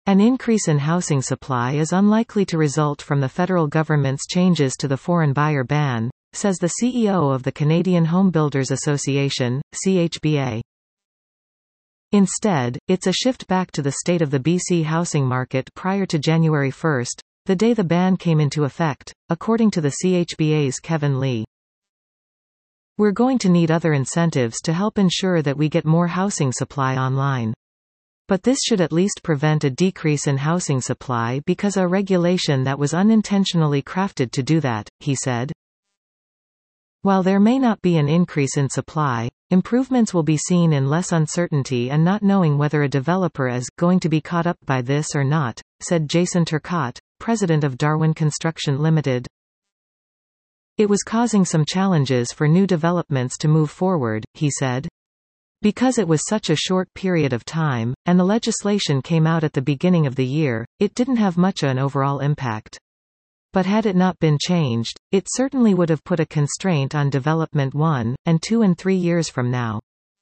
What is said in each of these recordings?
An increase in housing supply is unlikely to result from the federal government's changes to the foreign buyer ban, says the CEO of the Canadian Home Builders Association, CHBA. Instead, it's a shift back to the state of the BC housing market prior to January 1, the day the ban came into effect, according to the CHBA's Kevin Lee. We're going to need other incentives to help ensure that we get more housing supply online. But this should at least prevent a decrease in housing supply because a regulation that was unintentionally crafted to do that, he said. While there may not be an increase in supply, improvements will be seen in less uncertainty and not knowing whether a developer is going to be caught up by this or not, said Jason Turcotte, president of Darwin Construction Limited. It was causing some challenges for new developments to move forward, he said. Because it was such a short period of time, and the legislation came out at the beginning of the year, it didn't have much of an overall impact. But had it not been changed, it certainly would have put a constraint on development 1, and 2 and 3 years from now.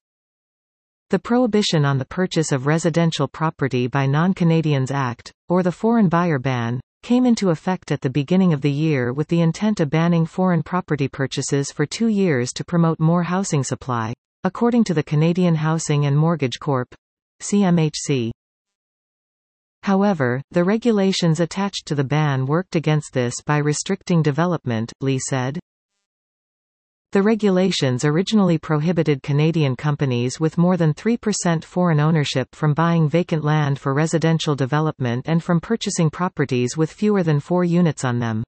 The Prohibition on the Purchase of Residential Property by Non-Canadians Act, or the Foreign Buyer Ban, came into effect at the beginning of the year with the intent of banning foreign property purchases for 2 years to promote more housing supply, according to the Canadian Housing and Mortgage Corp. CMHC. However, the regulations attached to the ban worked against this by restricting development, Lee said. The regulations originally prohibited Canadian companies with more than 3% foreign ownership from buying vacant land for residential development and from purchasing properties with fewer than 4 units on them.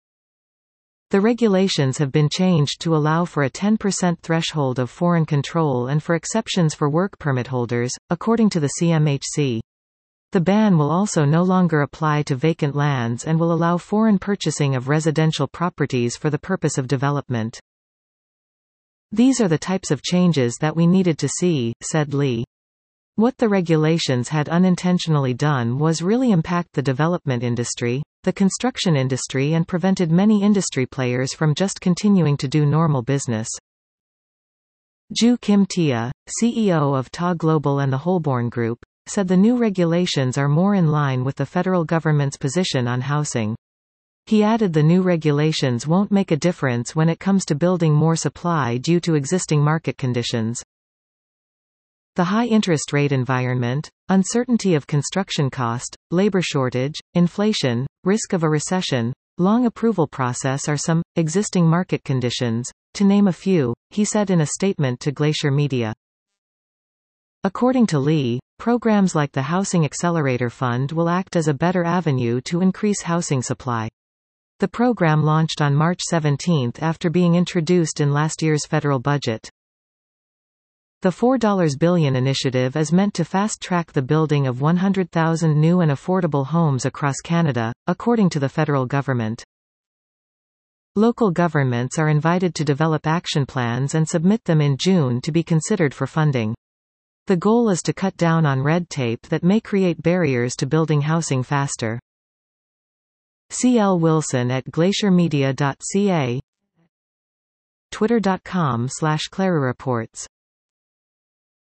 The regulations have been changed to allow for a 10% threshold of foreign control and for exceptions for work permit holders, according to the CMHC. The ban will also no longer apply to vacant lands and will allow foreign purchasing of residential properties for the purpose of development. These are the types of changes that we needed to see, said Lee. What the regulations had unintentionally done was really impact the development industry, the construction industry, and prevented many industry players from just continuing to do normal business. Joo Kim Tia, CEO of TA Global and the Holborn Group, said the new regulations are more in line with the federal government's position on housing. He added the new regulations won't make a difference when it comes to building more supply due to existing market conditions. The high interest rate environment, uncertainty of construction cost, labor shortage, inflation, risk of a recession, long approval process are some existing market conditions, to name a few, he said in a statement to Glacier Media. According to Lee, programs like the Housing Accelerator Fund will act as a better avenue to increase housing supply. The program launched on March 17 after being introduced in last year's federal budget. The $4 billion initiative is meant to fast-track the building of 100,000 new and affordable homes across Canada, according to the federal government. Local governments are invited to develop action plans and submit them in June to be considered for funding. The goal is to cut down on red tape that may create barriers to building housing faster. C.L. Wilson at glaciermedia.ca, twitter.com/ClaraReports